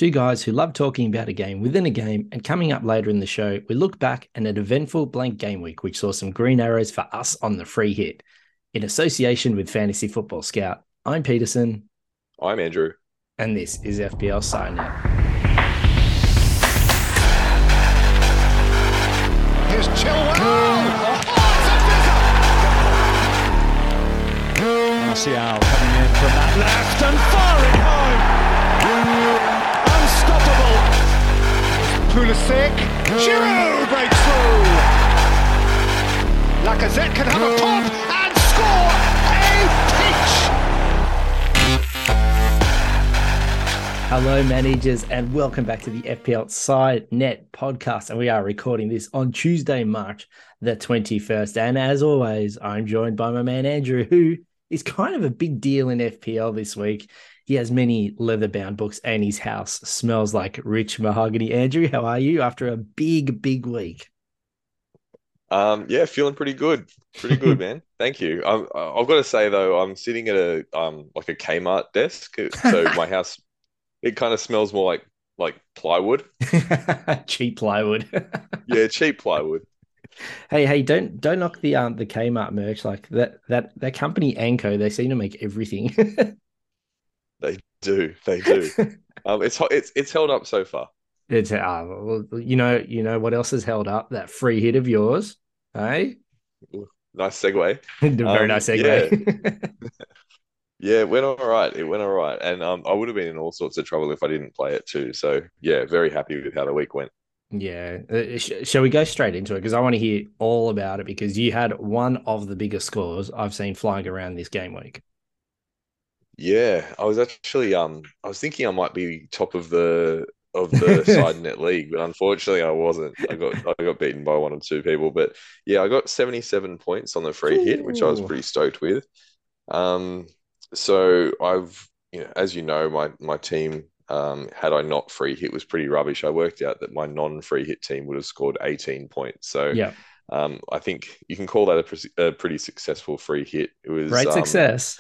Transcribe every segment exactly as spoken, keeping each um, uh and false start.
Two guys who love talking about a game within a game, and coming up later in the show, we look back at an eventful blank game week, which saw some green arrows for us on the free hit. In association with Fantasy Football Scout, I'm Peterson. I'm Andrew. And this is F P L SideNet. Here's Chilwell. Oh, it's a Martial coming in from that left and firing home. Unstoppable. Pulisic. Giroud breaks through. Lacazette can have a pop and score a peach. Hello, managers, and welcome back to the F P L SideNet podcast. And we are recording this on Tuesday, March the twenty-first. And as always, I'm joined by my man Andrew, who is kind of a big deal in F P L this week. He has many leather-bound books, and his house smells like rich mahogany. Andrew, how are you after a big, big week? Um, yeah, feeling pretty good. Pretty good, man. Thank you. I'm, I've got to say though, I'm sitting at a um like a Kmart desk, so my house it kind of smells more like like plywood. Cheap plywood. Yeah, cheap plywood. Hey, hey, don't don't knock the um the Kmart merch. Like that that that company Anko, they seem to make everything. They do, they do. Um, it's it's it's held up so far. It's uh, well, you know you know what else has held up? That free hit of yours, hey? Nice segue. Very um, nice segue. Yeah. Yeah, it went all right. It went all right, and um, I would have been in all sorts of trouble if I didn't play it too. So yeah, very happy with how the week went. Yeah. Uh, sh- shall we go straight into it? Because I want to hear all about it, because you had one of the biggest scores I've seen flying around this game week. Yeah, I was actually um I was thinking I might be top of the of the SideNet league, but unfortunately I wasn't. I got I got beaten by one or two people, but yeah, I got seventy-seven points on the free Ooh. hit, which I was pretty stoked with. Um, so I've you know, as you know, my my team um had I not free hit was pretty rubbish. I worked out that my non-free hit team would have scored eighteen points. So yeah. Um, I think you can call that a, pre- a pretty successful free hit. It was great um, success.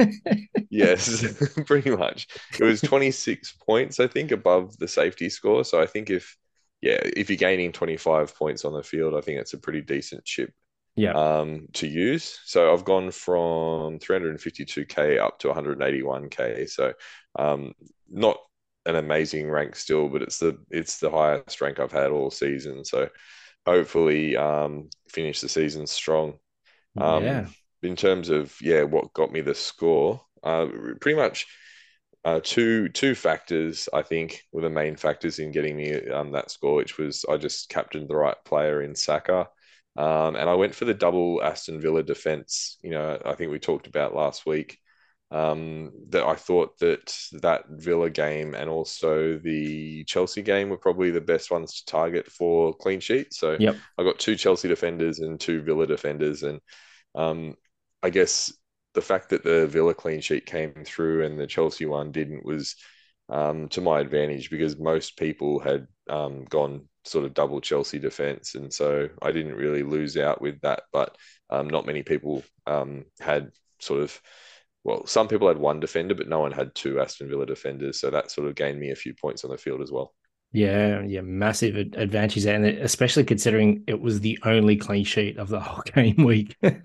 Yes, pretty much. It was twenty-six points, I think, above the safety score. So I think if, yeah, if you're gaining twenty-five points on the field, I think it's a pretty decent chip yeah. um, to use. So I've gone from three hundred fifty-two K up to one hundred eighty-one K. So um, not an amazing rank still, but it's the it's the highest rank I've had all season. So hopefully um, finish the season strong. Um, yeah. In terms of, yeah, what got me the score, uh, pretty much uh, two two factors, I think, were the main factors in getting me um, that score, which was I just captained the right player in Saka. Um, and I went for the double Aston Villa defense. You know, I think we talked about last week. Um, that I thought that that Villa game and also the Chelsea game were probably the best ones to target for clean sheets. So yep. I got two Chelsea defenders and two Villa defenders, and um, I guess the fact that the Villa clean sheet came through and the Chelsea one didn't was um, to my advantage, because most people had um, gone sort of double Chelsea defense, and so I didn't really lose out with that. But um, not many people um, had sort of. Well, some people had one defender, but no one had two Aston Villa defenders. So that sort of gained me a few points on the field as well. Yeah, yeah, massive advantages, and especially considering it was the only clean sheet of the whole game week. Yeah,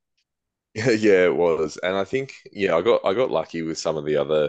yeah, it was. And I think, yeah, I got I got lucky with some of the other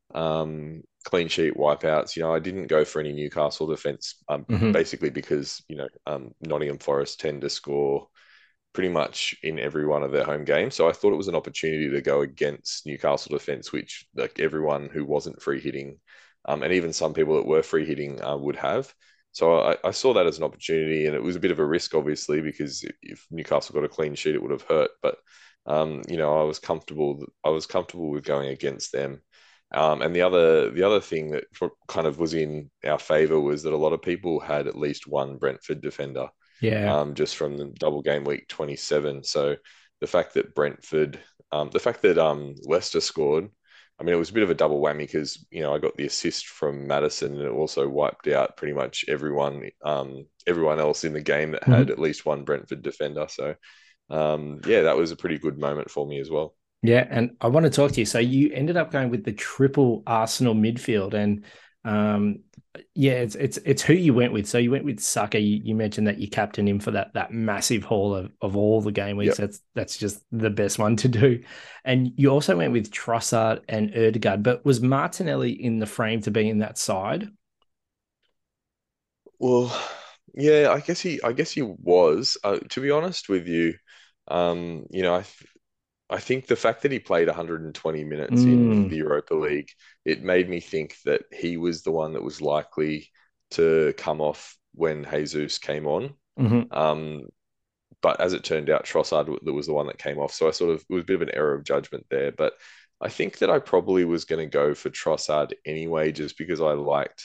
um, clean sheet wipeouts. You know, I didn't go for any Newcastle defense, um, mm-hmm. basically because, you know, um, Nottingham Forest tend to score pretty much in every one of their home games. So I thought it was an opportunity to go against Newcastle defense, which like everyone who wasn't free hitting, um, and even some people that were free hitting uh, would have. So I, I saw that as an opportunity, and it was a bit of a risk, obviously, because if Newcastle got a clean sheet, it would have hurt. But um, you know, I was comfortable. I was comfortable with going against them. Um, and the other the other thing that kind of was in our favour was that a lot of people had at least one Brentford defender. Yeah. Um, just from the double game week twenty-seven. So the fact that Brentford, um, the fact that um, Leicester scored, I mean, it was a bit of a double whammy because, you know, I got the assist from Maddison, and it also wiped out pretty much everyone, um, everyone else in the game that had mm-hmm. at least one Brentford defender. So, um, yeah, that was a pretty good moment for me as well. Yeah, and I want to talk to you. So you ended up going with the triple Arsenal midfield, and Um, yeah, it's it's it's who you went with. So you went with Saka. You, you mentioned that you captained him for that that massive haul of, of all the game weeks. Yep. That's that's just the best one to do. And you also went with Trossard and Erdegaard. But was Martinelli in the frame to be in that side? Well, yeah, I guess he, I guess he was. Uh, to be honest with you, um, you know, I, th I think the fact that he played one hundred twenty minutes in Mm, the Europa League, it made me think that he was the one that was likely to come off when Jesus came on. hmm. Um, but as it turned out, Trossard w- was the one that came off. So I sort of, it was a bit of an error of judgment there. But I think that I probably was going to go for Trossard anyway, just because I liked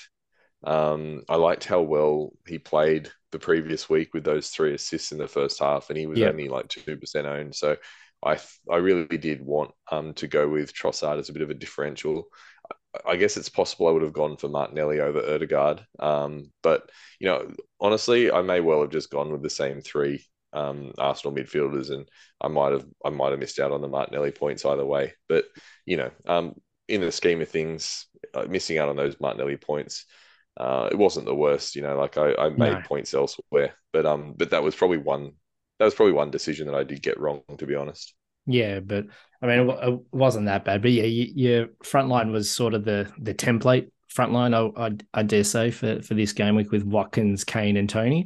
um, I liked how well he played the previous week with those three assists in the first half, and he was Yep. only like two percent owned. So I I really did want um to go with Trossard as a bit of a differential. I guess it's possible I would have gone for Martinelli over Erdegaard. Um, but you know, honestly, I may well have just gone with the same three um, Arsenal midfielders, and I might have I might have missed out on the Martinelli points either way. But you know, um, in the scheme of things, uh, missing out on those Martinelli points, uh, it wasn't the worst. You know, like I, I No. made points elsewhere, but um, but that was probably one that was probably one decision that I did get wrong, to be honest. Yeah, but I mean, it, wa- it wasn't that bad. But yeah, you, your front line was sort of the the template front line, I, I, I dare say, for, for this game week with Watkins, Kane, and Tony.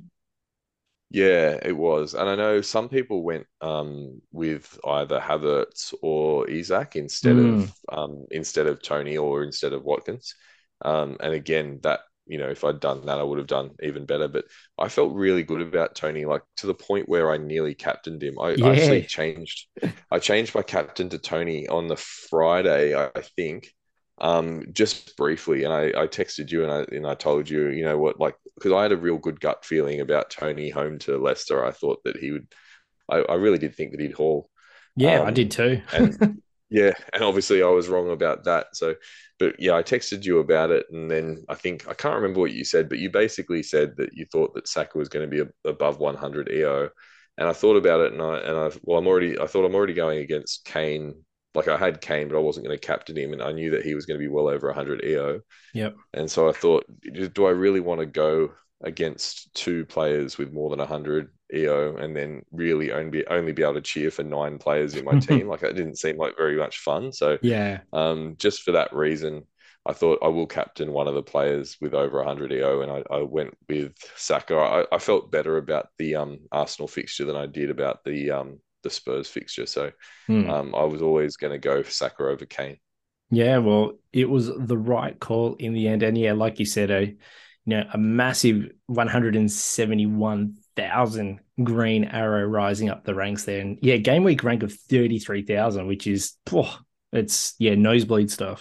Yeah, it was. And I know some people went um, with either Havertz or Isak instead of Mm, um, instead of Tony or instead of Watkins. Um, and again, that you know, if I'd done that, I would have done even better. But I felt really good about Tony, like to the point where I nearly captained him. I, I actually yeah. changed, I changed my captain to Tony on the Friday, I think, um, just briefly, and I, I texted you and I and I told you, you know what, like because I had a real good gut feeling about Tony home to Leicester. I thought that he would. I, I really did think that he'd haul. Yeah, I did Um, too. and yeah, and obviously I was wrong about that. So, but yeah, I texted you about it, and then I think I can't remember what you said, but you basically said that you thought that Saka was going to be a, above one hundred E O, and I thought about it, and I and I well, I'm already I thought I'm already going against Kane. Like I had Kane, but I wasn't going to captain him, and I knew that he was going to be well over one hundred E O, Yep. and so I thought, do I really want to go against two players with more than one hundred E O and then really only be, only be able to cheer for nine players in my team? Like that didn't seem like very much fun. So Yeah. um, just for that reason, I thought I will captain one of the players with over one hundred E O, and I, I went with Saka. I, I felt better about the um, Arsenal fixture than I did about the um, the Spurs fixture. So Hmm. um, I was always going to go for Saka over Kane. Yeah, well, it was the right call in the end. And yeah, like you said, a you know, a massive one hundred seventy-one thousand green arrow rising up the ranks there. And yeah, game week rank of thirty-three thousand, which is oh, it's yeah, nosebleed stuff.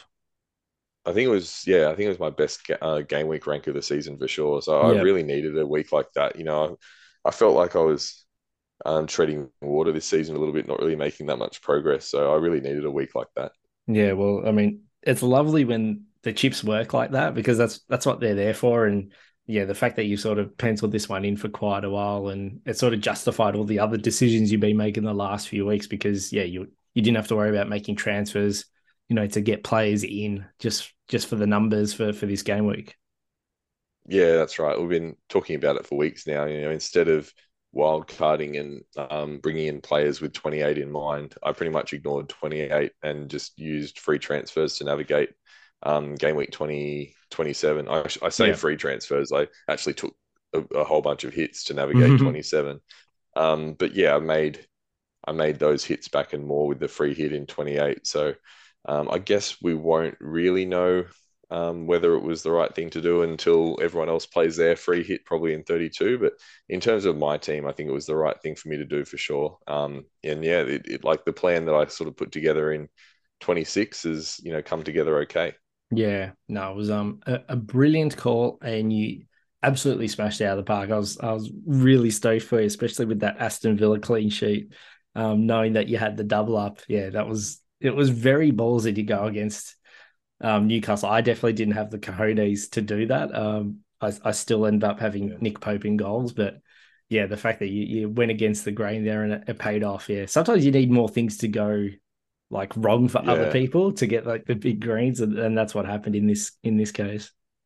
I think it was, yeah, I think it was my best uh, game week rank of the season for sure. So I Yeah. really needed a week like that. You know, I, I felt like I was um, treading water this season a little bit, not really making that much progress. So I really needed a week like that. Yeah, well, I mean, it's lovely when the chips work like that because that's that's what they're there for. And yeah, the fact that you sort of penciled this one in for quite a while and it sort of justified all the other decisions you've been making the last few weeks because yeah, you you didn't have to worry about making transfers, you know, to get players in just just for the numbers for for this game week. Yeah, that's right. We've been talking about it for weeks now. You know, instead of wild carding and um, bringing in players with twenty-eight in mind, I pretty much ignored twenty-eight and just used free transfers to navigate um, game week twenty twenty-seven. I, I say Yeah. free transfers. I actually took a, a whole bunch of hits to navigate twenty-seven. Um, but yeah, I made I made those hits back and more with the free hit in twenty-eight. So um, I guess we won't really know um, whether it was the right thing to do until everyone else plays their free hit, probably in thirty-two. But in terms of my team, I think it was the right thing for me to do for sure. Um, and yeah, it, it like the plan that I sort of put together in twenty-six has, you know, come together okay. Yeah, no, it was um a, a brilliant call, and you absolutely smashed it out of the park. I was I was really stoked for you, especially with that Aston Villa clean sheet. Um, knowing that you had the double up, yeah, that was it was very ballsy to go against um Newcastle. I definitely didn't have the cojones to do that. Um, I I still ended up having Yeah. Nick Pope in goals, but yeah, the fact that you, you went against the grain there and it, it paid off. Yeah, sometimes you need more things to go like wrong for other Yeah. people to get like the big greens, and, and that's what happened in this in this case.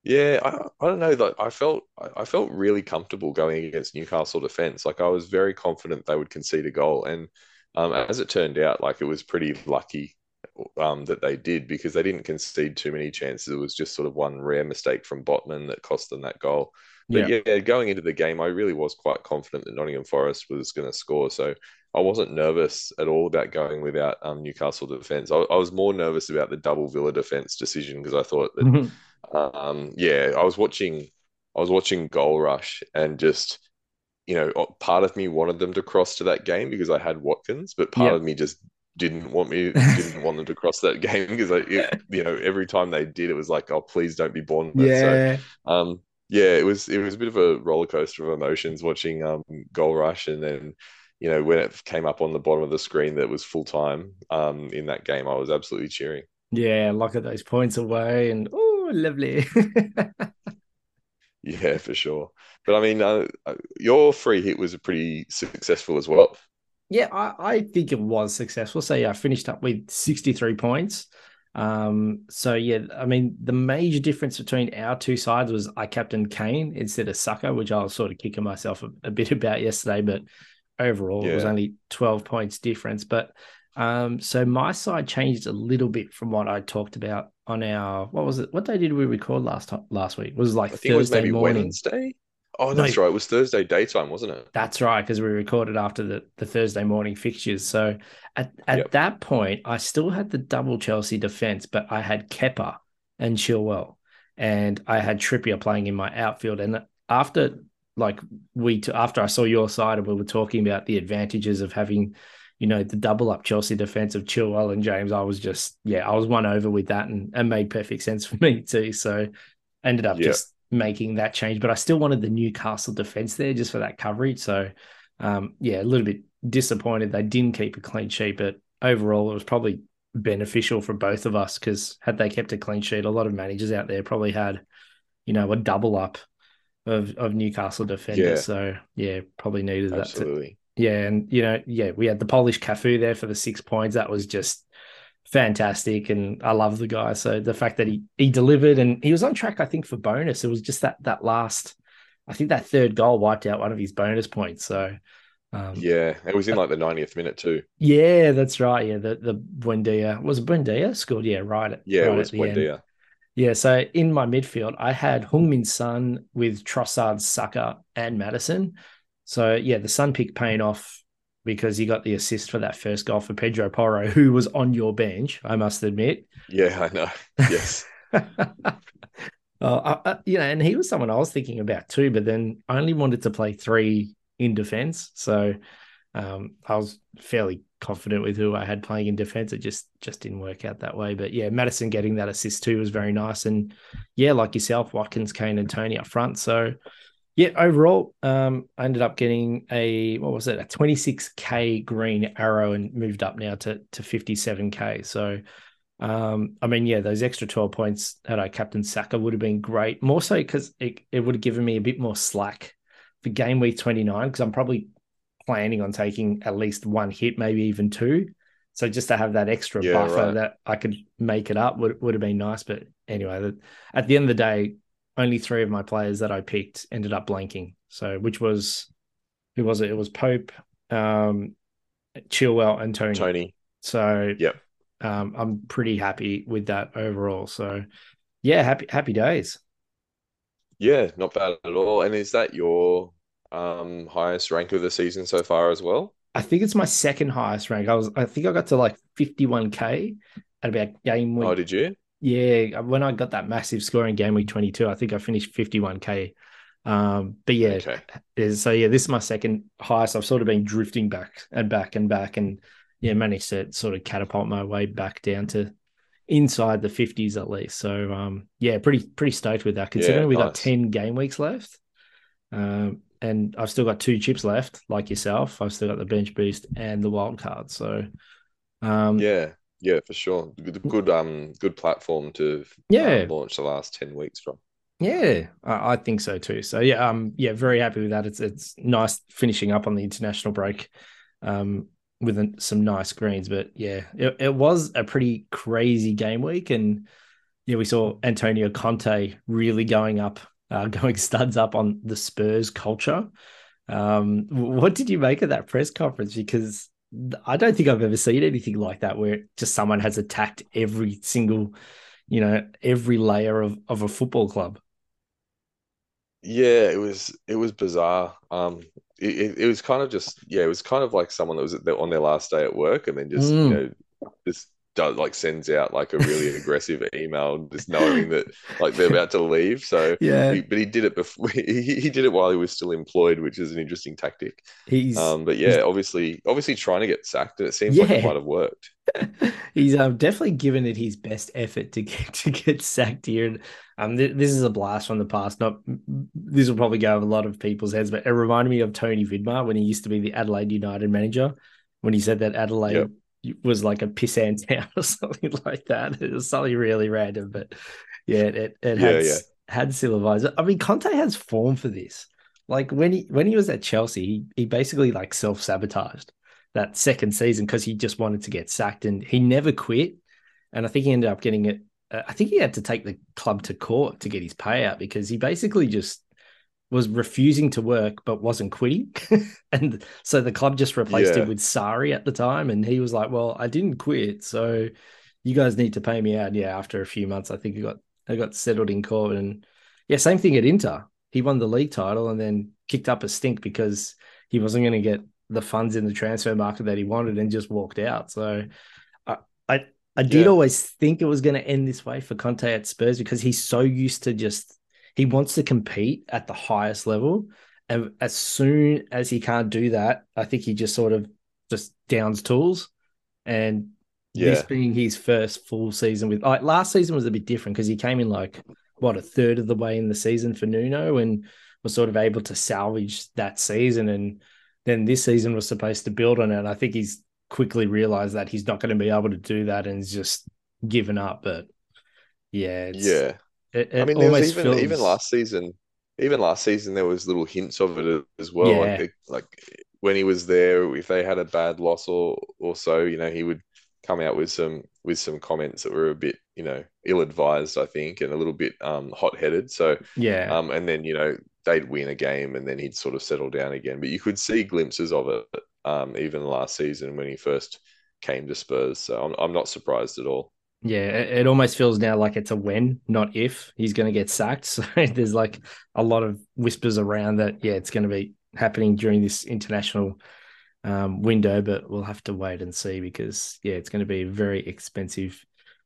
Yeah, I, I don't know. Like I felt I I felt really comfortable going against Newcastle defense. Like I was very confident they would concede a goal, and um, as it turned out, like it was pretty lucky um, that they did because they didn't concede too many chances. It was just sort of one rare mistake from Botman that cost them that goal. But Yeah. yeah, going into the game, I really was quite confident that Nottingham Forest was going to score. So I wasn't nervous at all about going without um, Newcastle defense. I, I was more nervous about the double Villa defense decision because I thought that um, yeah, I was watching, I was watching Goal Rush, and just you know, part of me wanted them to cross to that game because I had Watkins, but part of Yep. me just didn't want me didn't want them to cross that game because I, it, you know, every time they did, it was like, oh, please don't be Bournemouth. So, Yeah. um, yeah, it was it was a bit of a roller coaster of emotions watching um Goal Rush, and then. You know, when it came up on the bottom of the screen that was full time um, in that game, I was absolutely cheering. Yeah. Look at those points away and oh, lovely. Yeah, for sure. But I mean, uh, uh, your free hit was pretty successful as well. Yeah, I, I think it was successful. So yeah, I finished up with sixty-three points. Um, so yeah, I mean, the major difference between our two sides was I captained Kane instead of Saka, which I was sort of kicking myself a, a bit about yesterday, but overall it was Yeah. only twelve points difference. But um, so my side changed a little bit from what I talked about on our what was it? What day did we record last time last week? It was like I think it was Thursday maybe morning. Wednesday. Oh, No, that's right. It was Thursday daytime, wasn't it? that's right, because we recorded after the, the Thursday morning fixtures. So at, at Yep. that point, I still had the double Chelsea defense, but I had Kepa and Chilwell, and I had Trippier playing in my outfield. And after like we t- after I saw your side and we were talking about the advantages of having, you know, the double up Chelsea defense of Chilwell and James, I was just yeah, I was won over with that, and, and made perfect sense for me too. So I ended up Yeah. just making that change, but I still wanted the Newcastle defense there just for that coverage. So, um, yeah, a little bit disappointed they didn't keep a clean sheet, but overall, it was probably beneficial for both of us because had they kept a clean sheet, a lot of managers out there probably had, you know, a double up of of Newcastle defenders. Yeah, So, yeah, probably needed that. To, absolutely. yeah, and you know, yeah, we had the Polish Cafu there for the six points. That was just fantastic, and I love the guy. So the fact that he he delivered and he was on track, I think, for bonus. It was just that that last, I think that third goal wiped out one of his bonus points. So um, Yeah, it was in like the ninetieth minute too. yeah, that's right. Yeah, the the Buendia was it Buendia scored. Yeah, right at Yeah, it right at was the end. Buendia. Yeah, so in my midfield, I had Heung-min Son with Trossard, Saka, and Madison. So yeah, the Sun pick paying off because he got the assist for that first goal for Pedro Porro, who was on your bench, I must admit. Yeah, I know. Yes. Oh, I, I, you know, and he was someone I was thinking about too, but then I only wanted to play three in defense, so um, I was fairly confident with who I had playing in defense. It just just didn't work out that way. But yeah, Madison getting that assist too was very nice, and yeah, like yourself, Watkins, Kane, and Tony up front. So yeah, overall, um, I ended up getting a what was it, a twenty-six K green arrow, and moved up now to to fifty-seven K. So um, I mean, yeah, those extra twelve points had I captain Saka would have been great. More so because it, it would have given me a bit more slack for game week twenty-nine, because I'm probably planning on taking at least one hit, maybe even two. So just to have that extra Yeah, buffer right. that I could make it up would, would have been nice. But anyway, the, at the end of the day, only three of my players that I picked ended up blanking. So which was, who was it? It was Pope, um, Chilwell, and Tony. Tony. So Yep. um, I'm pretty happy with that overall. So yeah, happy happy days. Yeah, not bad at all. And is that your um highest rank of the season so far as well? I think it's my second highest rank. I was I think I got to like fifty-one K at about game Oh, week. did you? Yeah, when I got that massive score in game week twenty-two, I think I finished fifty-one K. Um, but yeah, Okay. so yeah, this is my second highest. I've sort of been drifting back and back and back, and yeah, managed to sort of catapult my way back down to inside the fifties at least. So um, yeah, pretty pretty stoked with that. Yeah, Considering we got nice. ten game weeks left, um, and I've still got two chips left, like yourself. I've still got the bench boost and the wild card. So um, Yeah, yeah, for sure. Good, good um good platform to yeah, um launch the last ten weeks from. yeah, I, I think so too. So yeah, um, yeah, very happy with that. It's it's nice finishing up on the international break, um, with an, some nice greens. But yeah, it, it was a pretty crazy game week, and Yeah, we saw Antonio Conte really going up, uh, going studs up on the Spurs culture. Um, what did you make of that press conference? Because I don't think I've ever seen anything like that where just someone has attacked every single, you know, every layer of, of a football club. Yeah, it was it was bizarre. Um, it, it, it was kind of just yeah, it was kind of like someone that was at their, on their last day at work and then just you Mm. know just does like sends out like a really aggressive email, just knowing that like they're about to leave. So, Yeah, he, but he did it before he, he did it while he was still employed, which is an interesting tactic. he's Um, but he's yeah, obviously obviously trying to get sacked, and it seems like it yeah, might have worked. he's um, definitely given it his best effort to get to get sacked here. And um, th- this is a blast from the past. Not this will probably go over a lot of people's heads, but it reminded me of Tony Vidmar when he used to be the Adelaide United manager. When he said that Yep. Adelaide was like a pissant town or something like that. It was something really random, but yeah, it it Yeah, had yeah. had similar vibes. I mean, Conte has form for this. Like when he when he was at Chelsea, he, he basically like self sabotaged that second season because he just wanted to get sacked and he never quit. And I think he ended up getting it. Uh, I think he had to take the club to court to get his payout because he basically just was refusing to work but wasn't quitting. And so the club just replaced him Yeah. with Sari at the time. And he was like, well, I didn't quit. So you guys need to pay me out. Yeah, after a few months, I think he got I got settled in court. And yeah, same thing at Inter. He won the league title and then kicked up a stink because he wasn't going to get the funds in the transfer market that he wanted and just walked out. So I I, I did Yeah. always think it was going to end this way for Conte at Spurs because he's so used to just he wants to compete at the highest level. And as soon as he can't do that, I think he just sort of just downs tools. And this Yeah. being his first full season with like last season was a bit different because he came in like what a third of the way in the season for Nuno and was sort of able to salvage that season. And then this season was supposed to build on it. And I think he's quickly realized that he's not going to be able to do that and is just given up. But yeah, it's Yeah. it, I it mean, there was almost even even feels last season, even last season there was little hints of it as well. Like yeah. they, like when he was there, if they had a bad loss or or so, you know, he would come out with some with some comments that were a bit, you know, ill-advised, I think, and a little bit um hot-headed. So, Yeah. um, and then you know they'd win a game and then he'd sort of settle down again. But you could see glimpses of it, um, even last season when he first came to Spurs. So I'm I'm not surprised at all. Yeah, it, it almost feels now like it's a when, not if he's going to get sacked. So there's like a lot of whispers around that. Yeah, it's going to be happening during this international um, window, but we'll have to wait and see because yeah, it's going to be a very expensive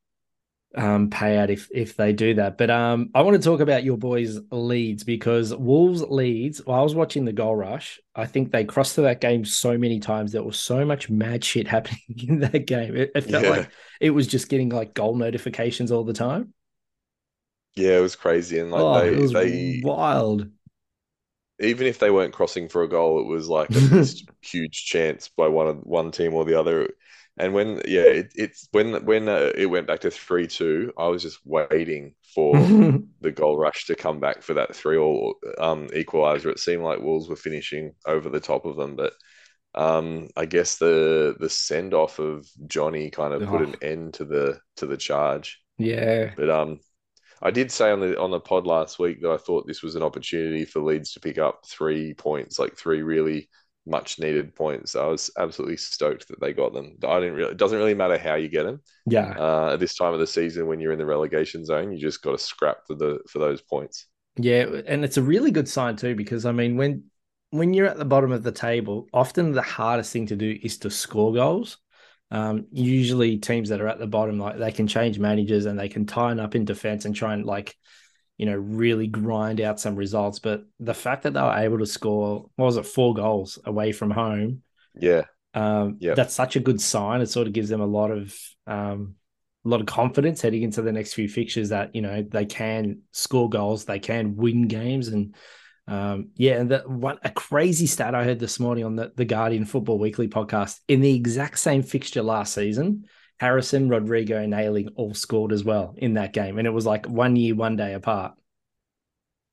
um, payout if if they do that. But um, I want to talk about your boys' Leeds because Wolves Leeds. While I was watching the goal rush, I think they crossed to that game so many times. There was so much mad shit happening in that game. It, it felt Yeah. like it was just getting like goal notifications all the time. Yeah, it was crazy, and like Oh, it they was they wild. even if they weren't crossing for a goal, it was like a missed huge chance by one of one team or the other. And when yeah, it, it's when when uh, it went back to three two, I was just waiting for the goal rush to come back for that three all um, equaliser. It seemed like Wolves were finishing over the top of them, but um, I guess the the send off of Johnny kind of put Oh, an end to the to the charge. yeah. But um, I did say on the on the pod last week that I thought this was an opportunity for Leeds to pick up three points, like three really much needed points. I was absolutely stoked that they got them. I didn't really. It doesn't really matter how you get them. Yeah. Uh, at this time of the season, when you're in the relegation zone, you just got to scrap for the for those points. Yeah, and it's a really good sign too because I mean when when you're at the bottom of the table, often the hardest thing to do is to score goals. Um, usually teams that are at the bottom, like they can change managers and they can tighten up in defense and try and like, you know, really grind out some results. But the fact that they were able to score, what was it, four goals away from home, Yeah, um, yeah, that's such a good sign. It sort of gives them a lot of um, a lot of confidence heading into the next few fixtures that you know they can score goals, they can win games, and um, yeah, and that one a crazy stat I heard this morning on the, the Guardian Football Weekly podcast in the exact same fixture last season, Harrison, Rodrigo, and Ailing all scored as well in that game, and it was like one year, one day apart.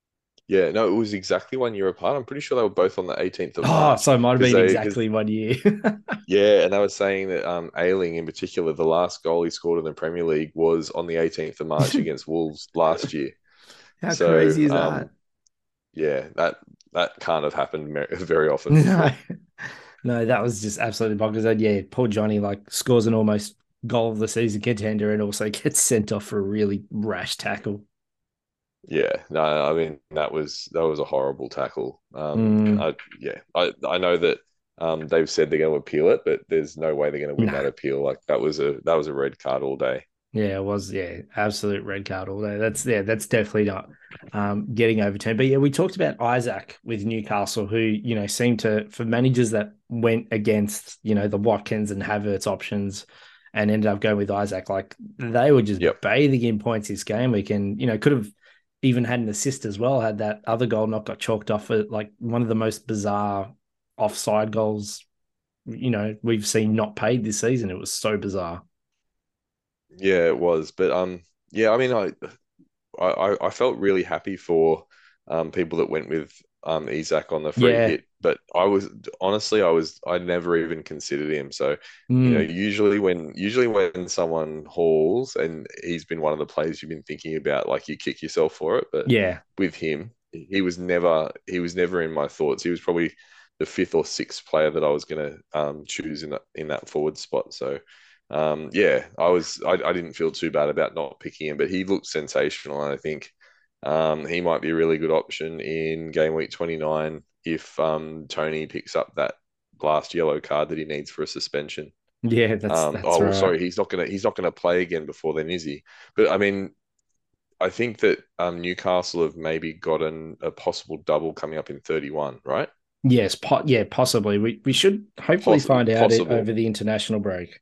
Yeah, no, it was exactly one year apart. I'm pretty sure they were both on the eighteenth of Oh, March so it might have because been they, because exactly one year. yeah, and they were saying that um, Ayling in particular, the last goal he scored in the Premier League was on the eighteenth of March against Wolves last year. How So crazy is that? um, yeah, that that can't have happened mer- very often No, before. no, that was just absolutely bonkers. And yeah, poor Johnny like scores an almost goal of the season contender and also gets sent off for a really rash tackle. Yeah, no, I mean that was that was a horrible tackle. Um, Mm, I yeah, I I know that um they've said they're going to appeal it, but there's no way they're going to win nah, that appeal. Like that was a that was a red card all day. yeah, it was yeah, absolute red card all day. That's yeah, that's definitely not um, getting overturned. But yeah, we talked about Isaac with Newcastle, who you know seemed to for managers that went against you know the Watkins and Havertz options and ended up going with Isaac. Like they were just Yep. bathing in points this game week, and you know could have even had an assist as well. Had that other goal not got chalked off for like one of the most bizarre offside goals you know we've seen not paid this season. It was so bizarre. Yeah, it was. But um, yeah, I mean, I I, I felt really happy for um, people that went with um, Isak on the free Yeah. hit, but I was honestly I was I never even considered him. So, you know, Mm, usually when usually when someone hauls and he's been one of the players you've been thinking about, like you kick yourself for it. But yeah. with him, he was never he was never in my thoughts. He was probably the fifth or sixth player that I was going to um, choose in that in that forward spot. So um, yeah, I was I, I didn't feel too bad about not picking him, but he looked sensational, and I think um, he might be a really good option in game week twenty-nine if um, Tony picks up that last yellow card that he needs for a suspension. Yeah, that's Um, that's oh well, right. sorry, he's not gonna he's not gonna play again before then, is he? But I mean, I think that um, Newcastle have maybe gotten a possible double coming up in thirty-one, right? Yes, po- yeah, possibly. We we should hopefully Poss find out it possible. over the international break.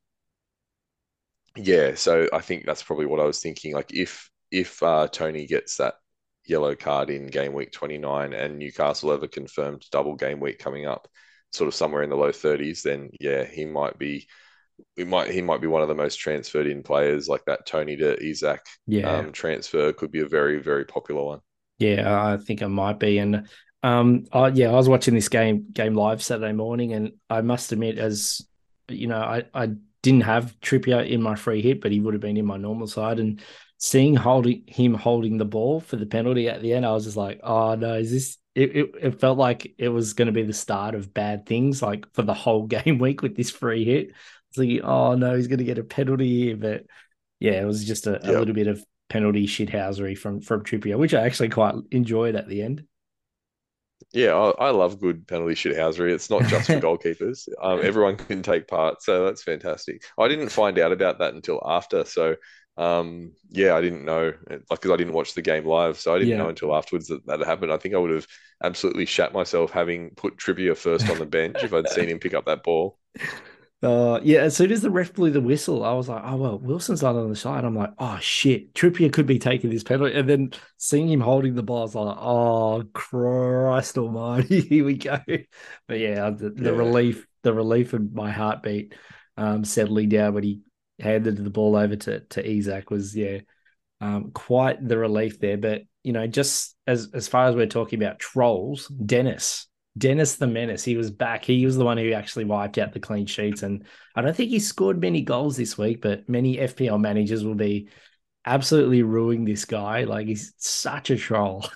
Yeah, so I think that's probably what I was thinking. Like if if uh, Tony gets that yellow card in game week twenty-nine and Newcastle have a confirmed double game week coming up, sort of somewhere in the low thirties, then yeah, he might be we might he might be one of the most transferred in players. Like that Tony to Isak Yeah, um, transfer could be a very, very popular one. yeah, I think I might be. And um, I, yeah, I was watching this game game live Saturday morning, and I must admit, as you know, I I didn't have Trippier in my free hit, but he would have been in my normal side. And seeing holding him holding the ball for the penalty at the end, I was just like, oh no, is this? It, it, it felt like it was going to be the start of bad things, like for the whole game week with this free hit. It's like, oh no, he's going to get a penalty here, but yeah, it was just a, a Yeah, little bit of penalty shithousery from from Trippier, which I actually quite enjoyed at the end. yeah, I, I love good penalty shithousery. It's not just for goalkeepers. Um, everyone can take part, so that's fantastic. I didn't find out about that until after, so um, yeah, I didn't know, like, because I didn't watch the game live, so I didn't know Yeah. until afterwards that that had happened. I think I would have absolutely shat myself having put Trippier first on the bench if I'd seen him pick up that ball. Uh, yeah, as soon as the ref blew the whistle, I was like, oh, well, Wilson's not on the side. I'm like, oh, shit, Trippier could be taking this penalty. And then seeing him holding the ball, I was like, oh, Christ almighty, here we go. But yeah, the, the Yeah, relief, the relief of my heartbeat um, settling down when he handed the ball over to, to Isak was, yeah, um, quite the relief there. But you know, just as as far as we're talking about trolls, Dennis, Dennis the Menace, he was back. He was the one who actually wiped out the clean sheets, and I don't think he scored many goals this week. But many F P L managers will be absolutely ruining this guy. Like he's such a troll.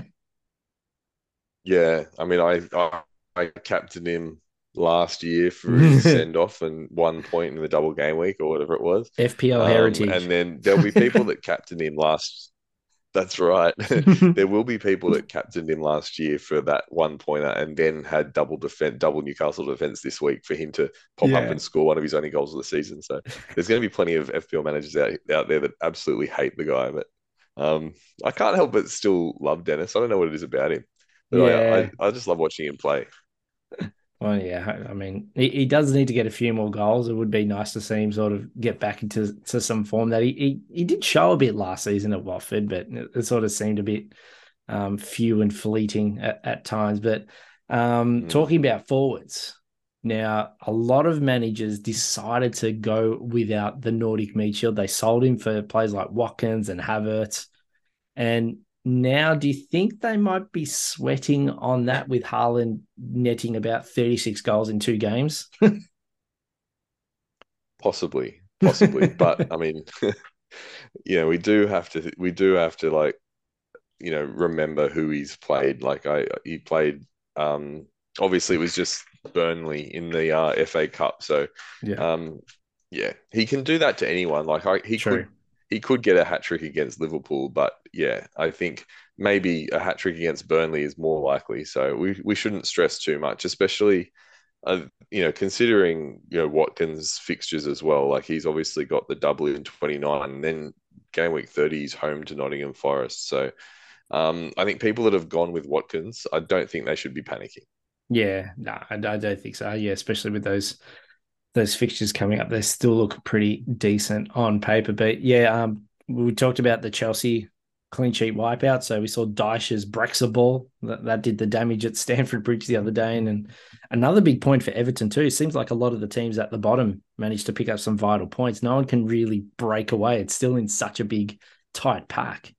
yeah. I mean, I I, I captained him last year for his send off and one point in the double game week or whatever it was. F P L Um, and heritage. then there'll be people that captained him last. That's right. There will be people that captained him last year for that one pointer and then had double defense, double Newcastle defense this week for him to pop up Yeah. and score one of his only goals of the season. So there's going to be plenty of F P L managers out, out there that absolutely hate the guy. But um, I can't help but still love Dennis. I don't know what it is about him, but I I, Yeah. I just love watching him play. Well, yeah, I mean, he, he does need to get a few more goals. It would be nice to see him sort of get back into to some form that he, he he did show a bit last season at Watford, but it, it sort of seemed a bit um, few and fleeting at, at times. But um, Mm. talking about forwards, now a lot of managers decided to go without the Nordic Meat Shield. They sold him for players like Watkins and Havertz, and now, do you think they might be sweating on that with Haaland netting about thirty-six goals in two games? Possibly, possibly. But I mean, you know, we do have to we do have to like, you know, remember who he's played. Like I he played um obviously it was just Burnley in the uh, F A Cup. So Yeah, um yeah, he can do that to anyone. Like I he true. could he could get a hat trick against Liverpool, but yeah, I think maybe a hat trick against Burnley is more likely. So we we shouldn't stress too much, especially uh, you know, considering you know Watkins' fixtures as well. Like he's obviously got the double in twenty-nine, and then game week thirty is home to Nottingham Forest. So um, I think people that have gone with Watkins, I don't think they should be panicking. Yeah, no, I, I don't think so. Yeah, especially with those those fixtures coming up, they still look pretty decent on paper. But yeah, um, we talked about the Chelsea clean sheet wipeout. So we saw Dyche's Brexit ball that, that did the damage at Stamford Bridge the other day, and, and another big point for Everton too. It seems like a lot of the teams at the bottom managed to pick up some vital points. No one can really break away. It's still in such a big tight pack.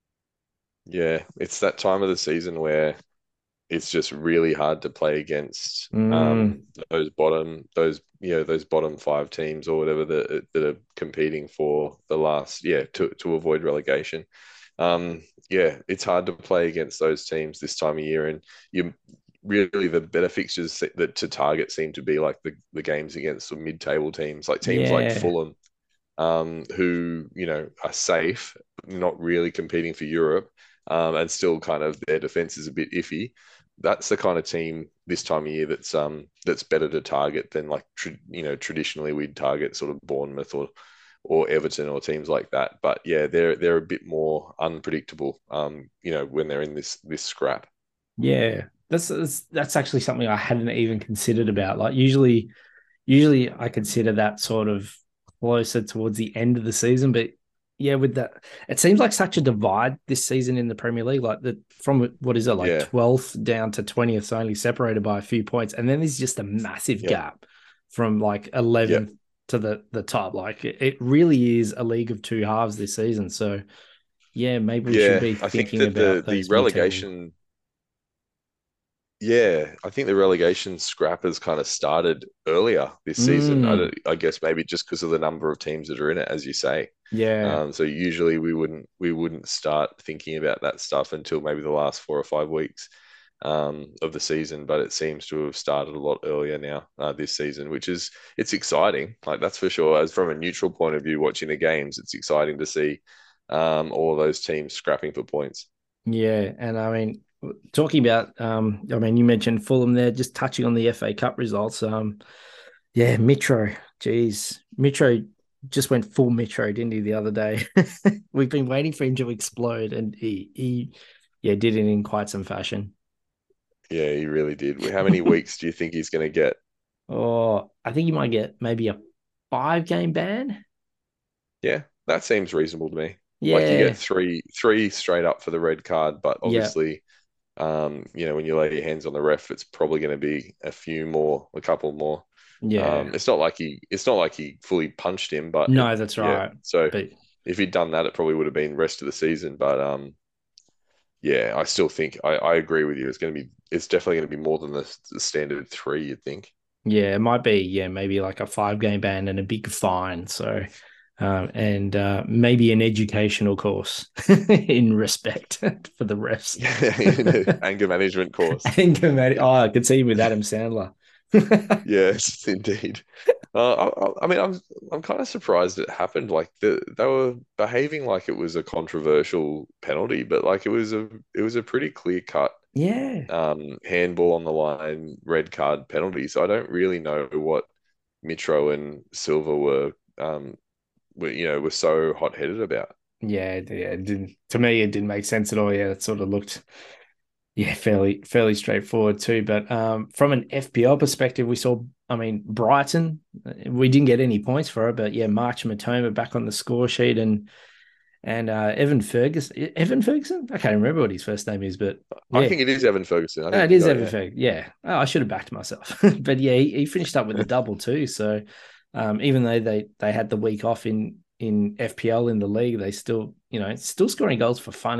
Yeah, it's that time of the season where it's just really hard to play against Mm. um, those bottom those you know those bottom five teams or whatever that that are competing for the last yeah to to avoid relegation. Um, yeah, it's hard to play against those teams this time of year, and you really the better fixtures that to target seem to be like the the games against some mid-table teams, like teams like Yeah. Fulham, um, who you know are safe, not really competing for Europe, um, and still kind of their defense is a bit iffy. That's the kind of team this time of year that's um that's better to target than like tra- you know traditionally we'd target sort of Bournemouth or or Everton or teams like that. But yeah, they're they're a bit more unpredictable. Um, you know when they're in this this scrap. Yeah. That's, that's that's actually something I hadn't even considered about. Like usually usually I consider that sort of closer towards the end of the season, but yeah, with that, it seems like such a divide this season in the Premier League. Like the from what is it like Yeah, twelfth down to twentieth, so only separated by a few points, and then there's just a massive yeah, gap from like yeah, eleventh to the the top. Like it, it really is a league of two halves this season. So yeah, maybe we should yeah. be I think thinking that the about the those mid-table. relegation. Yeah, I think the relegation scrap has kind of started earlier this season. I, Mm, don't- I guess maybe just because of the number of teams that are in it, as you say. yeah, Um, so usually we wouldn't we wouldn't start thinking about that stuff until maybe the last four or five weeks um, of the season. But it seems to have started a lot earlier now uh, this season, which is it's exciting. Like that's for sure. As from a neutral point of view, watching the games, it's exciting to see um, all of those teams scrapping for points. yeah, and I mean, talking about, um, I mean, you mentioned Fulham there. Just touching on the F A Cup results. Um, yeah, Mitro, geez, Mitro just went full Mitro, didn't he, the other day? We've been waiting for him to explode, and he, he, yeah, did it in quite some fashion. Yeah, he really did. How many weeks do you think he's going to get? Oh, I think you might get maybe a five game ban. Yeah, that seems reasonable to me. Like you get Yeah, three three straight up for the red card, but yeah, obviously, um, you know, when you lay your hands on the ref, it's probably going to be a few more, a couple more. yeah. Um, it's not like he it's not like he fully punched him, but it No, that's yeah. right. So But if he'd done that, it probably would have been rest of the season. But um, yeah, I still think I, I agree with you. It's going to be it's definitely going to be more than the, the standard three, you'd think. yeah, it might be, yeah, maybe like a five game ban and a big fine. So, um, and uh, maybe an educational course in respect for the refs. Yeah, anger management course. Anger man- oh, I could see him with Adam Sandler. Yes, indeed. Uh, I, I mean, I'm I'm kind of surprised it happened. Like the, they were behaving like it was a controversial penalty, but like it was a it was a pretty clear cut Yeah. um, handball on the line, red card penalty. So I don't really know what Mitro and Silva were um, were you know were so hot headed about. Yeah, yeah, it didn't, to me, it didn't make sense at all. Yeah, it sort of looked, yeah, fairly fairly straightforward too. But um, from an F P L perspective, we saw, I mean, Brighton, we didn't get any points for it, but yeah, March Matoma back on the score sheet, and and uh, Evan Ferguson, Evan Ferguson, I can't remember what his first name is, but I yeah, think it is Evan Ferguson. I no, think it you is got it. Evan Yeah. Ferguson. Yeah, oh, I should have backed myself, but yeah, he, he finished up with a double too. So um, even though they they had the week off in in F P L in the league, they still, you know, still scoring goals for fun in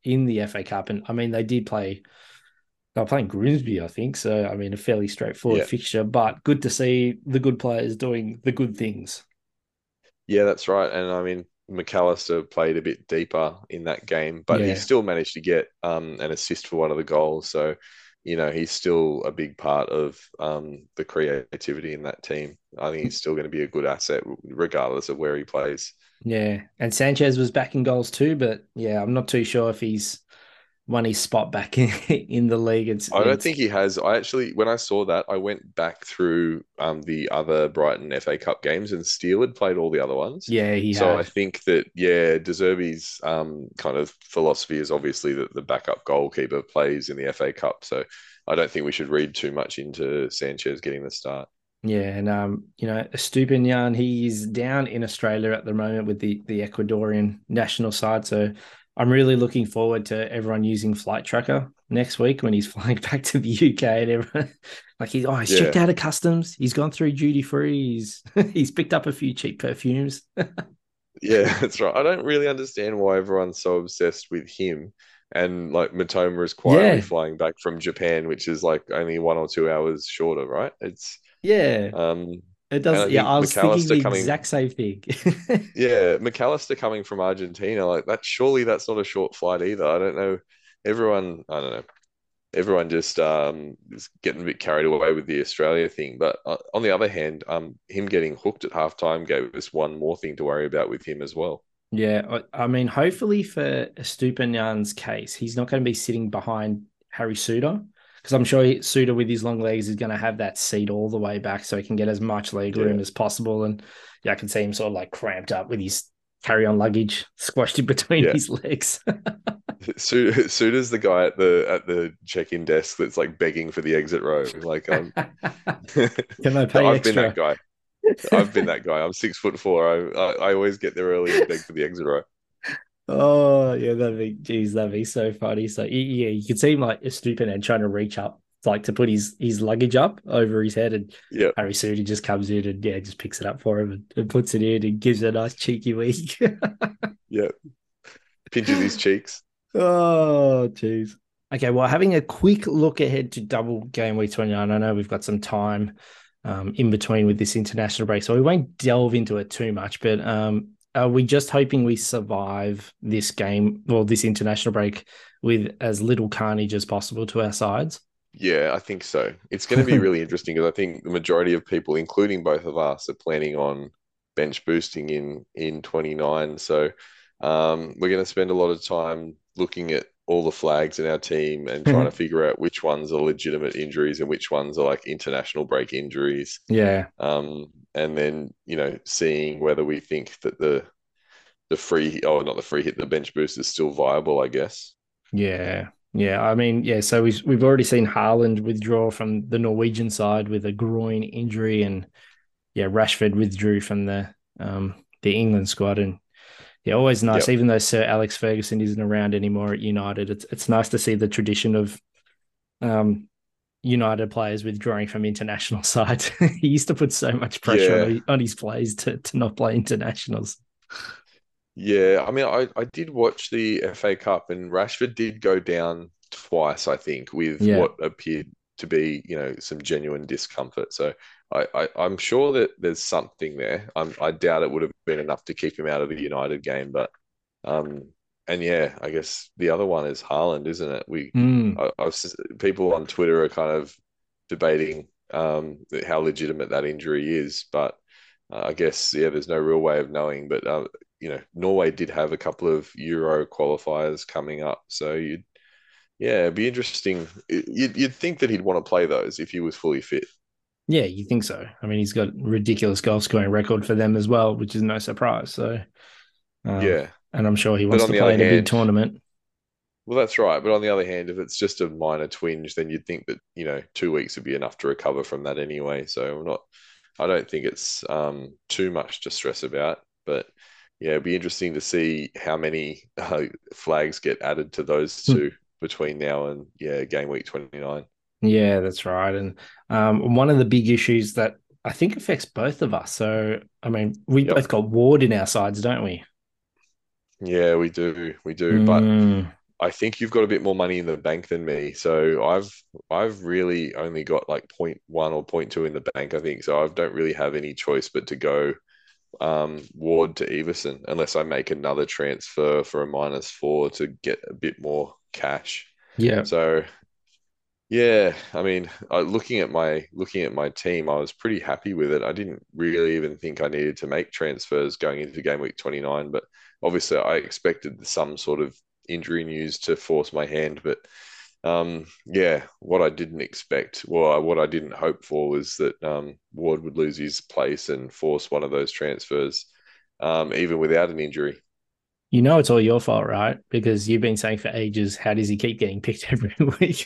in the F A Cup. And I mean, they did play, they were playing Grimsby, I think. So, I mean, a fairly straightforward Yeah. fixture, but good to see the good players doing the good things. Yeah, that's right. And I mean, McAllister played a bit deeper in that game, but he Yeah. still managed to get um, an assist for one of the goals. So, you know, he's still a big part of um, the creativity in that team. I think he's still going to be a good asset regardless of where he plays. Yeah. And Sanchez was back in goals too, but yeah, I'm not too sure if he's won his spot back in, in the league. It's, I don't it's think he has. I actually, when I saw that, I went back through um, the other Brighton F A Cup games, and Steele had played all the other ones. yeah, he So I had. think that, yeah, De Zerbi's um, kind of philosophy is obviously that the backup goalkeeper plays in the F A Cup. So I don't think we should read too much into Sanchez getting the start. Yeah, and um, you know, Estupinian, he's down in Australia at the moment with the the Ecuadorian national side. So I'm really looking forward to everyone using Flight Tracker next week when he's flying back to the U K and everyone like he's oh he's Yeah. checked out of customs, he's gone through duty free, he's he's picked up a few cheap perfumes. Yeah, that's right. I don't really understand why everyone's so obsessed with him. And like Matoma is quietly Yeah, flying back from Japan, which is like only one or two hours shorter, right? It's yeah. um It and does. I Yeah, think I was thinking McAllister the coming exact same thing. yeah, McAllister coming from Argentina, like that surely that's not a short flight either. I don't know. Everyone, I don't know. Everyone just um is getting a bit carried away with the Australia thing. But uh, on the other hand, um him getting hooked at halftime gave us one more thing to worry about with him as well. Yeah, I, I mean, hopefully for Stupinian's case, he's not going to be sitting behind Harry Suter because I'm sure he, Suter with his long legs is going to have that seat all the way back so he can get as much leg Yeah. room as possible. And yeah, I can see him sort of like cramped up with his carry-on luggage squashed in between Yeah. his legs. Su- Suter's the guy at the at the check-in desk that's like begging for the exit row. Like um Can I pay I've been extra? that guy. I've been that guy. I'm six foot four. I, I I always get there early and beg for the exit row. Oh, yeah, that'd be, geez, that'd be so funny. So, yeah, you could see him like stooping and trying to reach up, like to put his his luggage up over his head. And Yeah, Harry Sudi just comes in and, yeah, just picks it up for him and, and puts it in and gives it a nice cheeky week. yeah. Pinches his cheeks. Oh, jeez. Okay, well, having a quick look ahead to double game week twenty-nine, I know we've got some time um, in between with this international break, so we won't delve into it too much, but um, are we just hoping we survive this game, well, this international break with as little carnage as possible to our sides? Yeah, I think so. It's going to be really interesting because I think the majority of people, including both of us, are planning on bench boosting in in twenty-nine. So um, we're going to spend a lot of time looking at all the flags in our team and trying to figure out which ones are legitimate injuries and which ones are like international break injuries. Yeah. Um, and then, you know, seeing whether we think that the the free, oh, not the free hit, the bench boost is still viable, I guess. Yeah. Yeah. I mean, yeah, so we've, we've already seen Haaland withdraw from the Norwegian side with a groin injury, and yeah, Rashford withdrew from the um the England squad. And yeah, always nice, Yep. even though Sir Alex Ferguson isn't around anymore at United. It's it's nice to see the tradition of um United players withdrawing from international sides. He used to put so much pressure Yeah. on, on his players to, to not play internationals. Yeah, I mean, I, I did watch the F A Cup and Rashford did go down twice, I think, with Yeah. what appeared to be, you know, some genuine discomfort. So I, I, I'm sure that there's something there. I'm, I doubt it would have been enough to keep him out of the United game, but um, and yeah, I guess the other one is Haaland, isn't it? We, Mm, I, I've s- people on Twitter are kind of debating um how legitimate that injury is, but uh, I guess yeah, there's no real way of knowing. But uh, you know, Norway did have a couple of Euro qualifiers coming up, so you'd yeah, it'd be interesting. You'd you'd think that he'd want to play those if he was fully fit. yeah, you think so. I mean, he's got a ridiculous goal scoring record for them as well, which is no surprise. So, um, Yeah, and I'm sure he but wants on to the play other in a big hand, tournament. well, that's right. But on the other hand, if it's just a minor twinge, then you'd think that, you know, two weeks would be enough to recover from that anyway. So I'm not, I don't think it's um, too much to stress about. But yeah, it'd be interesting to see how many uh, flags get added to those Hmm. two between now and yeah, game week twenty-nine. Yeah, that's right. And um, one of the big issues that I think affects both of us. So, I mean, we Yep. both got Ward in our sides, don't we? Yeah, we do. We do. But Mm, I think you've got a bit more money in the bank than me. So I've I've really only got like point one or point two in the bank, I think. So I don't really have any choice but to go um, Ward to Everson unless I make another transfer for a minus four to get a bit more cash. Yeah. So yeah, I mean, uh, looking at my looking at my team, I was pretty happy with it. I didn't really even think I needed to make transfers going into game week twenty-nine, but obviously I expected some sort of injury news to force my hand. But um, yeah, what I didn't expect, well, what I didn't hope for was that um, Ward would lose his place and force one of those transfers, um, even without an injury. You know it's all your fault, right? Because you've been saying for ages, how does he keep getting picked every week?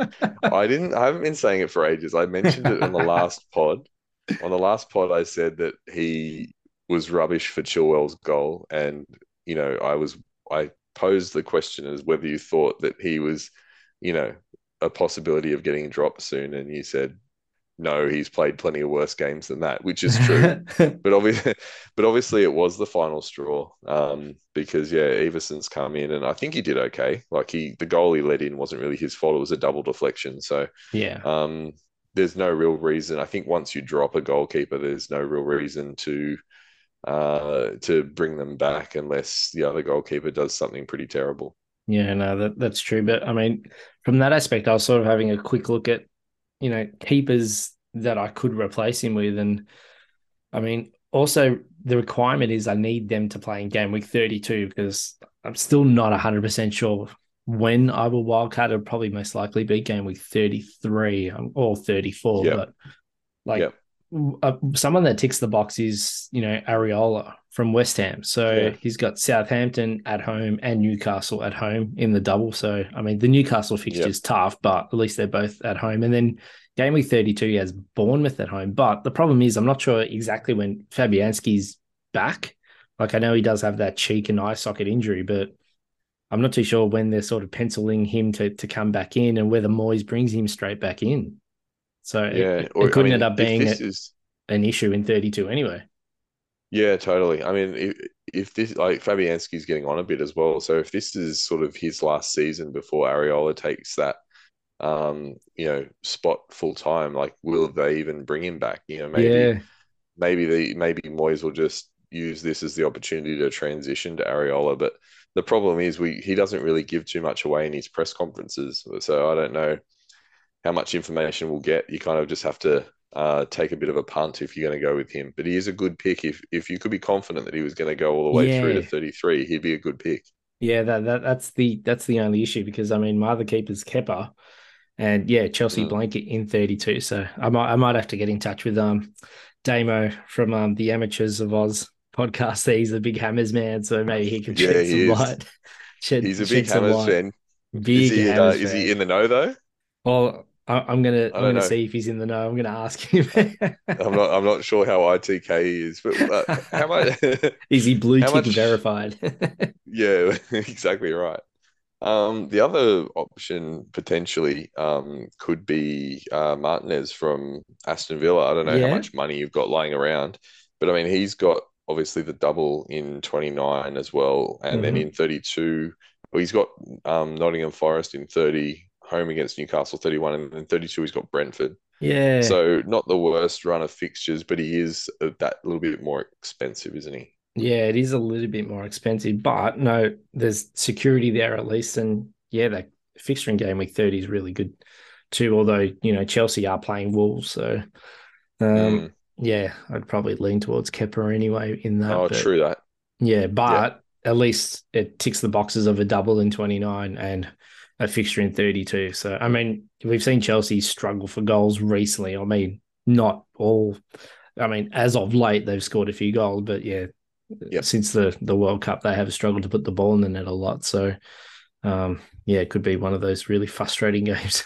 I didn't. I haven't been saying it for ages. I mentioned it on the last pod. On the last pod, I said that he was rubbish for Chilwell's goal, and you know, I was I posed the question as whether you thought that he was, you know, a possibility of getting dropped soon, and you said no, he's played plenty of worse games than that, which is true. But obviously, but obviously, it was the final straw um, because yeah, Everson's come in, and I think he did okay. Like he, the goal he let in wasn't really his fault; it was a double deflection. So Yeah. um, there's no real reason. I think once you drop a goalkeeper, there's no real reason to uh, to bring them back unless the other goalkeeper does something pretty terrible. Yeah, no, that, that's true. But I mean, from that aspect, I was sort of having a quick look at, you know, keepers that I could replace him with. And I mean, also the requirement is I need them to play in game week thirty-two because I'm still not one hundred percent sure when I will wildcard. It'll probably most likely be game week thirty-three or thirty-four. Yep. But like Yep. uh, someone that ticks the box is, you know, Areola from West Ham. So Yeah. he's got Southampton at home and Newcastle at home in the double. So, I mean, the Newcastle fixture is Yep. tough, but at least they're both at home. And then game week thirty-two, he has Bournemouth at home. But the problem is, I'm not sure exactly when Fabianski's back. Like, I know he does have that cheek and eye socket injury, but I'm not too sure when they're sort of penciling him to, to come back in and whether Moyes brings him straight back in. So Yeah. it, Or it I couldn't mean, end up if being this a, is an issue in thirty-two anyway. Yeah, totally. I mean, if, if this like Fabianski's getting on a bit as well, so if this is sort of his last season before Areola takes that, um, you know, spot full time, like will they even bring him back? You know, maybe Yeah. maybe the maybe Moyes will just use this as the opportunity to transition to Areola. But the problem is we he doesn't really give too much away in his press conferences, so I don't know how much information we'll get. You kind of just have to uh, take a bit of a punt if you're going to go with him. But he is a good pick. If if you could be confident that he was going to go all the way through to Yeah. thirty-three, he'd be a good pick. Yeah, that, that that's the that's the only issue because I mean my other keeper's Kepa and yeah, Chelsea Mm. blanket in thirty-two. So I might I might have to get in touch with um Damo from um the Amateurs of Oz podcast. He's a big Hammers man, so maybe he can Yeah, shed he some is. light. Shed, He's a shed big some Hammers light. fan. Is Big he? Uh, Hammers is he fan. in the know though? Well, I, I'm gonna I I'm don't gonna know. see if he's in the know. I'm gonna ask him. I'm not. I'm not sure how I T K he is, but uh, how much? Is he blue How tick much? verified? Yeah, exactly right. Um, the other option potentially um, could be uh, Martinez from Aston Villa. I don't know how Yeah. much money you've got lying around, but I mean, he's got obviously the double in twenty-nine as well. And then Mhm. in thirty-two, well, he's got um, Nottingham Forest in thirty, home against Newcastle thirty-one, and then thirty-two, he's got Brentford. Yeah. So not the worst run of fixtures, but he is uh, that little bit more expensive, isn't he? Yeah, it is a little bit more expensive, but no, there's security there at least. And yeah, that fixture in game week thirty is really good too. Although, you know, Chelsea are playing Wolves. So, um, Mm. yeah, I'd probably lean towards Kepa anyway in that. Oh, But true that. yeah, Yeah. but at least it ticks the boxes of a double in twenty-nine and a fixture in thirty-two. So, I mean, we've seen Chelsea struggle for goals recently. I mean, not all, I mean, as of late, they've scored a few goals, but yeah, Yep. since the, the World Cup, they have struggled to put the ball in the net a lot. So, um, yeah, it could be one of those really frustrating games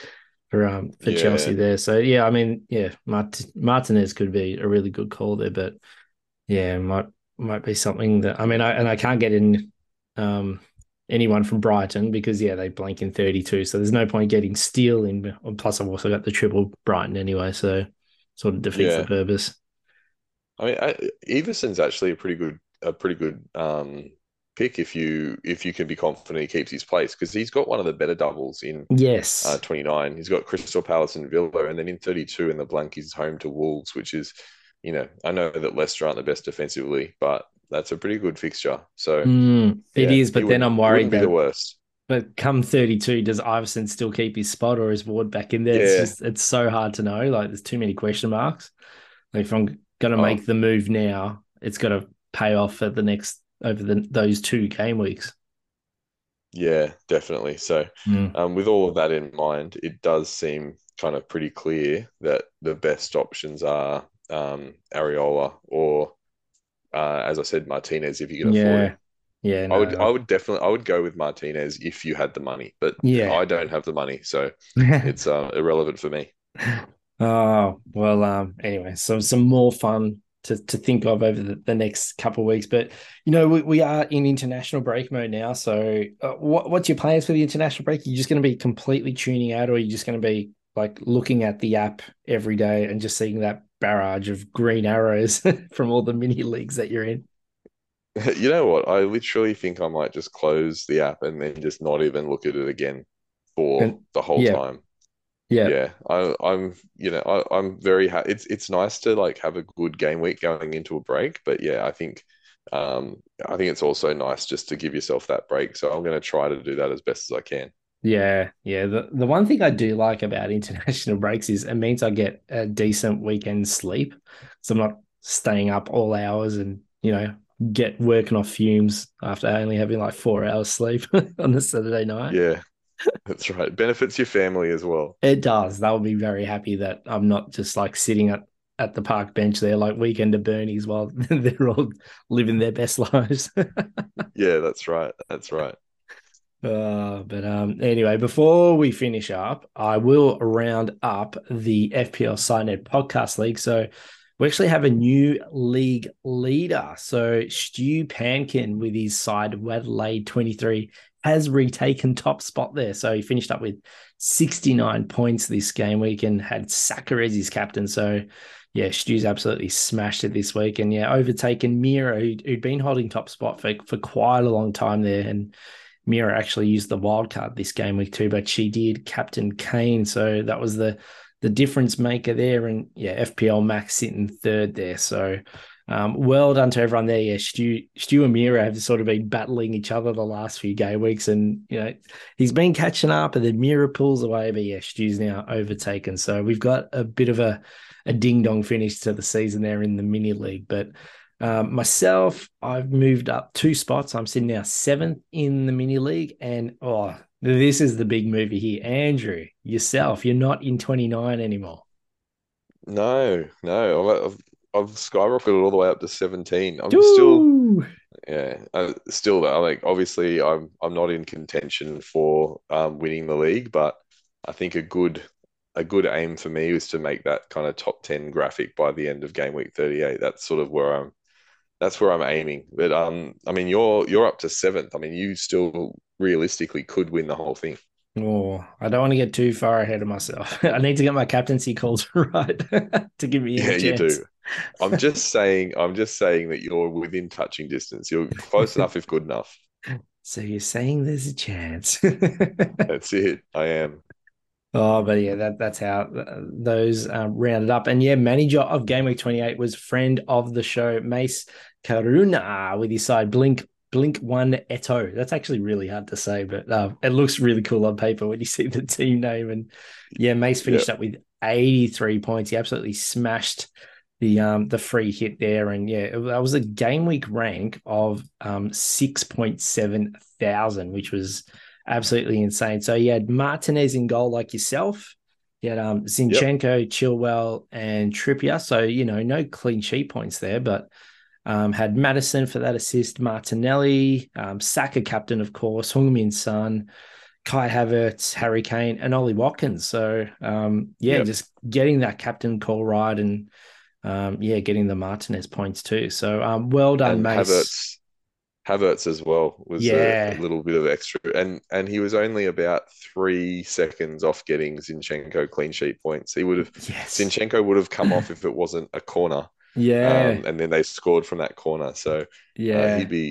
for um for Yeah. Chelsea there. So, yeah, I mean, yeah, Mart- Martinez could be a really good call there, but yeah, might might be something that I mean, I and I can't get in um anyone from Brighton because yeah, they blank in thirty-two, so there's no point getting Steele in. Plus, I've also got the triple Brighton anyway, so sort of defeats the Yeah. purpose. I mean, I, Everson's actually a pretty good, a pretty good um, pick if you if you can be confident he keeps his place, because he's got one of the better doubles in uh, Yes. twenty-nine. He's got Crystal Palace and Villa, and then in thirty-two in the blank he's home to Wolves, which is, you know, I know that Leicester aren't the best defensively, but that's a pretty good fixture. So Mm, it yeah, is, he but then wouldn't I'm he worried wouldn't be the that, worst. but come thirty-two, does Iverson still keep his spot or is Ward back in there? It's Yeah. just, it's so hard to know. Like, there's too many question marks. Like, if I'm going to Oh, make the move now, it's got to pay off for the next, over the, those two game weeks. yeah, definitely. So, Mm. um, with all of that in mind, it does seem kind of pretty clear that the best options are um, Areola or, uh, as I said, Martinez if you can afford Yeah. him. Yeah. I would, I No. would definitely, I would go with Martinez if you had the money, but Yeah. I don't have the money, so it's uh, irrelevant for me. Oh, well, um, anyway, so some more fun to, to think of over the, the next couple of weeks. But, you know, we, we are in international break mode now. So uh, what, what's your plans for the international break? Are you just going to be completely tuning out, or are you just going to be like looking at the app every day and just seeing that barrage of green arrows from all the mini leagues that you're in? You know what? I literally think I might just close the app and then just not even look at it again for And the whole yeah, time. yeah. Yeah, I, I'm, you know, I, I'm very happy. It's it's nice to like have a good game week going into a break, but yeah, I think, um, I think it's also nice just to give yourself that break. So I'm going to try to do that as best as I can. Yeah, yeah. The the one thing I do like about international breaks is it means I get a decent weekend sleep. So I'm not staying up all hours and, you know, get working off fumes after only having like four hours sleep on a Saturday night. Yeah, that's right. Benefits your family as well. It does. They'll be very happy that I'm not just like sitting at, at the park bench there like weekend of Bernie's while they're all living their best lives. Yeah, that's right. That's right. Uh, but um, anyway, before we finish up, I will round up the F P L SciNet Podcast League. So we actually have a new league leader. So Stu Pankin with his side Adelaide twenty-three has retaken top spot there. So he finished up with sixty-nine points this game week and had Saka as his captain. So yeah, Stu's absolutely smashed it this week. And yeah, overtaken Mira, who'd, who'd been holding top spot for, for quite a long time there. And Mira actually used the wild card this game week too, but she did captain Kane. So that was the the difference maker there. And yeah, F P L Max sitting third there. So um, well done to everyone there. Yeah, Stu, Stu and Mira have sort of been battling each other the last few game weeks. And, you know, he's been catching up and then Mira pulls away. But yeah, Stu's now overtaken. So we've got a bit of a, a ding-dong finish to the season there in the mini league. But Um, myself, I've moved up two spots. I'm sitting now seventh in the mini league. And oh, this is the big movie here. Andrew, yourself, you're not in twenty-nine anymore. No, no, I've, I've I've skyrocketed all the way up to seventeen. I'm still, Ooh. yeah, uh, still though. Like obviously, I'm I'm not in contention for um, winning the league, but I think a good a good aim for me is to make that kind of top ten graphic by the end of game week thirty-eight. That's sort of where I'm that's where I'm aiming. But um, I mean, you're you're up to seventh. I mean, you still realistically could win the whole thing. Oh, I don't want to get too far ahead of myself. I need to get my captaincy calls right to give me Yeah, any you chance. do. I'm just saying. I'm just saying that you're within touching distance. You're close enough if good enough. So you're saying there's a chance. That's it. I am. Oh, but yeah, that that's how uh, those um, rounded up. And yeah, manager of Game Week twenty-eight was friend of the show, Mace Karuna, with his side Blink Blink One Eto. That's actually really hard to say, but uh, it looks really cool on paper when you see the team name. And yeah, Mace finished Yeah. up with eighty-three points. He absolutely smashed the um the free hit there. And yeah, it, that was a game week rank of um six point seven thousand, which was absolutely insane. So you had Martinez in goal like yourself. You had um, Yep. Zinchenko, Chilwell, and Trippier. So, you know, no clean sheet points there, but um, had Madison for that assist, Martinelli, um, Saka captain, of course, Heung-min Son, Kai Havertz, Harry Kane, and Ollie Watkins. So, um, yeah, Yep. just getting that captain call right and, um, yeah, getting the Martinez points too. So, um, well done, And Mace. Havertz, Havertz as well was a, a Yeah. little bit of extra, and and he was only about three seconds off getting Zinchenko clean sheet points. He would have Yes. Zinchenko would have come off if it wasn't a corner, Yeah. um, and then they scored from that corner. So uh, Yeah. he'd be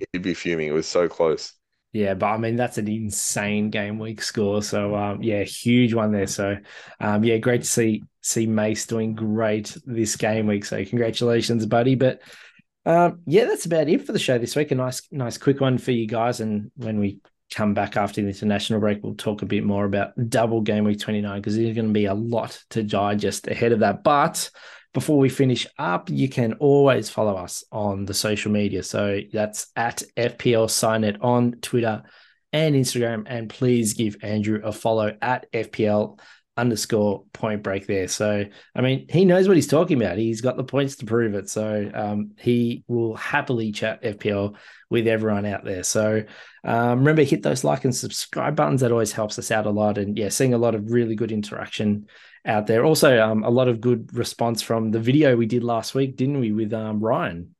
he'd be fuming. It was so close. Yeah, but I mean, that's an insane game week score. So, um, yeah, huge one there. So, um, yeah, great to see see Mace doing great this game week. So, congratulations, buddy. But, um, yeah, that's about it for the show this week. A nice, nice quick one for you guys. And when we come back after the international break, we'll talk a bit more about double game week twenty-nine because there's going to be a lot to digest ahead of that. But before we finish up, you can always follow us on the social media. So that's at F P L Signet on Twitter and Instagram. And please give Andrew a follow at F P L underscore point break there. So, I mean, he knows what he's talking about. He's got the points to prove it. So um, he will happily chat F P L with everyone out there. So um, remember, hit those like and subscribe buttons. That always helps us out a lot. And yeah, seeing a lot of really good interaction out there. Also, um, a lot of good response from the video we did last week, didn't we, with um, Ryan?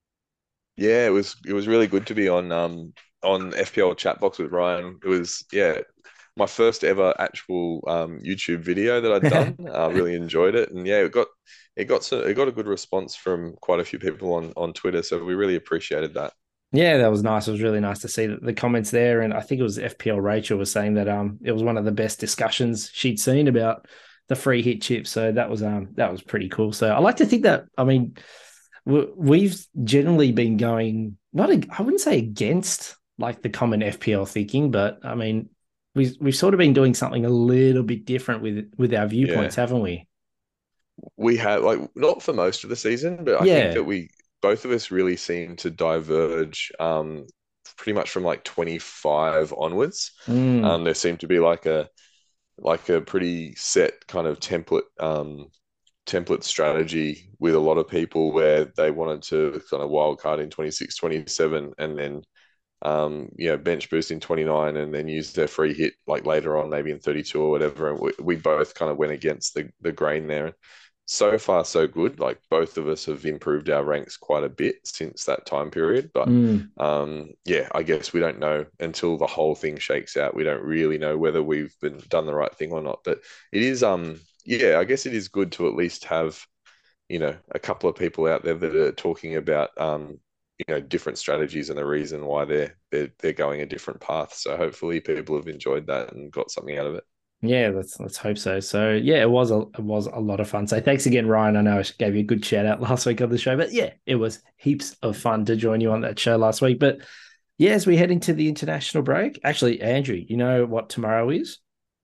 Yeah, it was it was really good to be on um on F P L chat box with Ryan. It was yeah, my first ever actual um YouTube video that I'd done. I uh, really enjoyed it, and yeah, it got it got so it got a good response from quite a few people on on Twitter. So we really appreciated that. Yeah, that was nice. It was really nice to see the comments there, and I think it was F P L Rachel was saying that um it was one of the best discussions she'd seen about the free hit chip. So that was um that was pretty cool. So I like to think that, I mean, we've generally been going, not, I wouldn't say against like the common F P L thinking, but I mean, we've, we've sort of been doing something a little bit different with, with our viewpoints, yeah. haven't we? We have, like, not for most of the season, but I yeah. think that we, both of us really seem to diverge um, pretty much from like twenty-five onwards. Mm. Um, there seemed to be like a, like a pretty set kind of template um, template strategy with a lot of people where they wanted to kind of wild card in twenty-six, twenty-seven and then um, you know, bench boost in twenty-nine and then use their free hit like later on, maybe in thirty-two or whatever. And we, we both kind of went against the, the grain there. So far, so good. Like both of us have improved our ranks quite a bit since that time period. But mm. um, yeah, I guess we don't know until the whole thing shakes out. We don't really know whether we've been done the right thing or not. But it is, um, yeah, I guess it is good to at least have, you know, a couple of people out there that are talking about, um, you know, different strategies and the reason why they're they're they're going a different path. So hopefully people have enjoyed that and got something out of it. Yeah, let's let's hope so. So yeah, it was a it was a lot of fun. So thanks again, Ryan. I know I gave you a good shout out last week on the show, but yeah, it was heaps of fun to join you on that show last week. But yeah, as we head into the international break, actually, Andrew, you know what tomorrow is?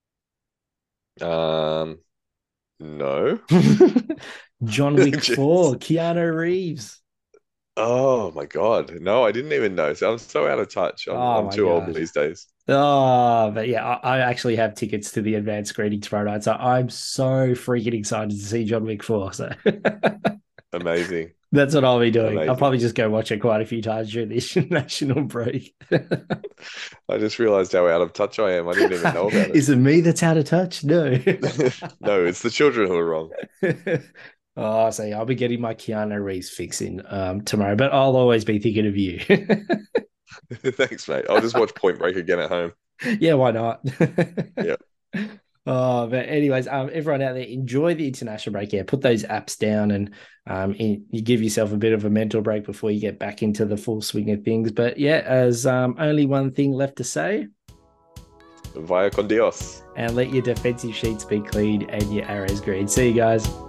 Um, no. John Wick four, Keanu Reeves. Oh my God. No, I didn't even know. So I'm so out of touch. I'm, oh I'm too God. old these days. Oh, but yeah, I, I actually have tickets to the advanced screening tomorrow night. So I'm so freaking excited to see John Wick four. So amazing. That's what I'll be doing. Amazing. I'll probably just go watch it quite a few times during this national break. I just realized how out of touch I am. I didn't even know about it. Is it me that's out of touch? No. No, it's the children who are wrong. Oh, so I'll be getting my Keanu Reeves fix in um, tomorrow, but I'll always be thinking of you. Thanks, mate. I'll just watch Point Break again at home. Yeah, why not? Yeah. Oh, but anyways, um, everyone out there, enjoy the international break. Yeah, put those apps down and um, in, you give yourself a bit of a mental break before you get back into the full swing of things. But yeah, as um, only one thing left to say. Vaya con Dios. And let your defensive sheets be clean and your arrows green. See you guys.